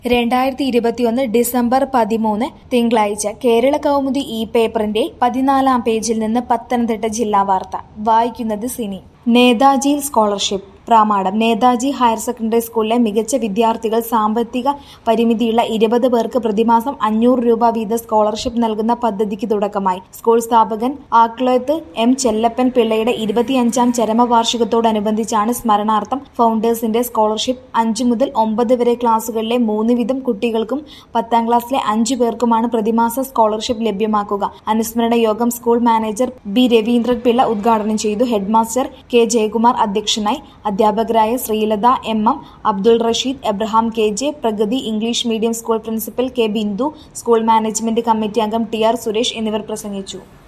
2021 December 13 തിങ്കളാഴ്ച കേരള കൗമുദി ഈ പേപ്പറിന്റെ 14-ാം പേജിൽ നിന്ന് പത്തനംതിട്ട ജില്ലാ വാർത്ത വായിക്കുന്നത് സിനി. നേതാജിയിൽ സ്കോളർഷിപ്പ് പ്രാമാണം. നേതാജി ഹയർ സെക്കൻഡറി സ്കൂളിലെ മികച്ച വിദ്യാർത്ഥികൾ സാമ്പത്തിക പരിമിതിയുള്ള 20 പേർക്ക് പ്രതിമാസം 500 രൂപ വീതം സ്കോളർഷിപ്പ് നൽകുന്ന പദ്ധതിക്ക് തുടക്കമായി. സ്കൂൾ സ്ഥാപകൻ ആക്ലോത്ത് എം ചെല്ലപ്പൻ പിള്ളയുടെ 25-ാം ചരമവാർഷികത്തോടനുബന്ധിച്ചാണ് സ്മരണാർത്ഥം ഫൗണ്ടേഴ്സിന്റെ സ്കോളർഷിപ്പ്. 5 മുതൽ 9 വരെ ക്ലാസുകളിലെ 3 വീതം കുട്ടികൾക്കും 10ാം ക്ലാസ്സിലെ 5 പേർക്കുമാണ് പ്രതിമാസ സ്കോളർഷിപ്പ് ലഭ്യമാക്കുക. അനുസ്മരണ യോഗം school manager B Raveendran Pillai ഉദ്ഘാടനം ചെയ്തു. ഹെഡ്മാസ്റ്റർ കെ ജയകുമാർ അധ്യക്ഷനായി. അധ്യാപകരായ Sreelatha M, Abdul Rasheed, Abraham K J, Pragathi English medium school principal K Bindu, school management committee അംഗം ടി ആർ സുരേഷ് എന്നിവർ പ്രസംഗിച്ചു.